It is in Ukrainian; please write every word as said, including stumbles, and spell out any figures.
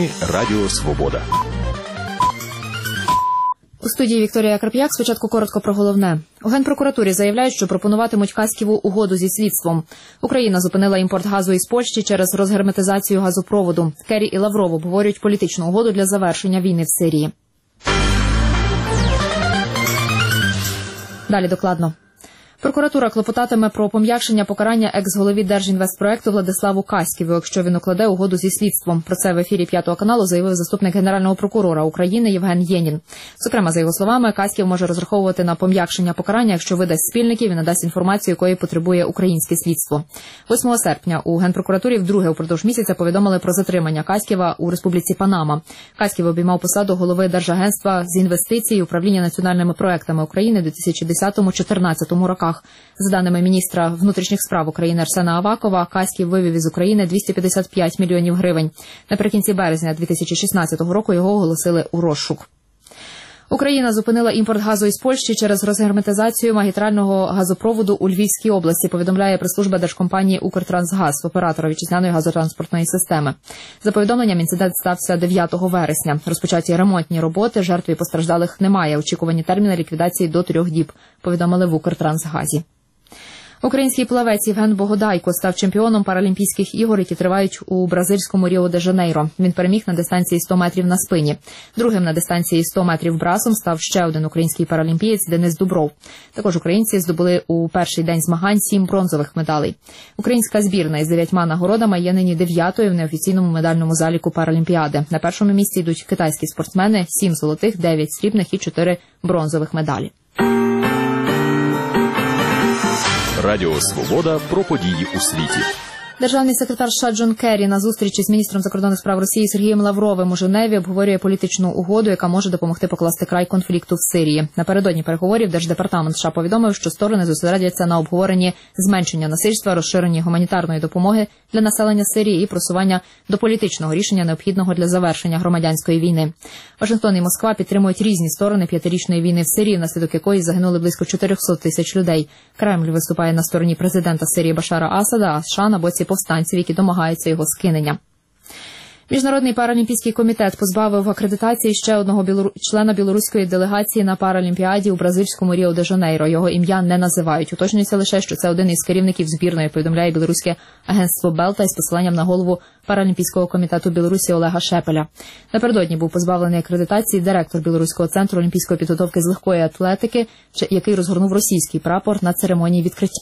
Новини Радіо Свобода. У студії Вікторія Карп'як. Спочатку коротко про головне. У Генпрокуратурі заявляють, що пропонуватимуть Каськіву угоду зі слідством. Україна зупинила імпорт газу із Польщі через розгерметизацію газопроводу. Керрі і Лавров обговорюють політичну угоду для завершення війни в Сирії. Далі докладно. Прокуратура клопотатиме про пом'якшення покарання екс-голові Держінвестпроекту Владиславу Каськіву, якщо він укладе угоду зі слідством. Про це в ефірі П'ятого каналу заявив заступник Генерального прокурора України Євген Єнін. Зокрема, за його словами, Каськів може розраховувати на пом'якшення покарання, якщо видасть спільників і надасть інформацію, якої потребує українське слідство. восьмого серпня у Генпрокуратурі вдруге упродовж місяця повідомили про затримання Каськіва у Республіці Панама. Каськів обіймав посаду голови Держагентства з інвестицій і управління національними проектами України у дві тисячі десятому - дві тисячі чотирнадцятому роках. За даними міністра внутрішніх справ України Арсена Авакова, Каськів вивів із України двісті п'ятдесят п'ять мільйонів гривень. Наприкінці березня дві тисячі шістнадцятого року його оголосили у розшук. Україна зупинила імпорт газу із Польщі через розгерметизацію магістрального газопроводу у Львівській області, повідомляє прес-служба держкомпанії «Укртрансгаз», оператора вітчизняної газотранспортної системи. За повідомленням, інцидент стався дев'ятого вересня. Розпочаті ремонтні роботи, жертв і постраждалих немає. Очікувані терміни ліквідації до трьох діб, повідомили в «Укртрансгазі». Український плавець Євген Богодайко став чемпіоном Паралімпійських ігор, які тривають у бразильському Ріо-де-Жанейро. Він переміг на дистанції сто метрів на спині. Другим на дистанції сто метрів брасом став ще один український паралімпієць Денис Дубров. Також українці здобули у перший день змагань сім бронзових медалей. Українська збірна із дев'ятьма нагородами є нині дев'ятою в неофіційному медальному заліку Паралімпіади. На першому місці йдуть китайські спортсмени – сім золотих, дев'ять срібних і чотири бронзових медалі. Радіо Свобода про події у світі. Державний секретар США Джон Керрі на зустрічі з міністром закордонних справ Росії Сергієм Лавровим у Женеві обговорює політичну угоду, яка може допомогти покласти край конфлікту в Сирії. Напередодні переговорів Держдепартамент США повідомив, що сторони зосередяться на обговоренні зменшення насильства, розширенні гуманітарної допомоги для населення Сирії і просування до політичного рішення, необхідного для завершення громадянської війни. Вашингтон і Москва підтримують різні сторони п'ятирічної війни в Сирії, внаслідок якої загинули близько чотириста тисяч людей. Кремль виступає на стороні президента Сирії Башара Асада, а США на боці повстанців, які домагаються його скинення. Міжнародний паралімпійський комітет позбавив акредитації ще одного білору... члена білоруської делегації на Паралімпіаді у бразильському Ріо-де-Жанейро. Його ім'я не називають. Уточнюється лише, що це один із керівників збірної, повідомляє білоруське агентство Белта із посиланням на голову Паралімпійського комітету Білорусі Олега Шепеля. Напередодні був позбавлений акредитації директор Білоруського центру олімпійської підготовки з легкої атлетики, який розгорнув російський прапор на церемонії відкриття.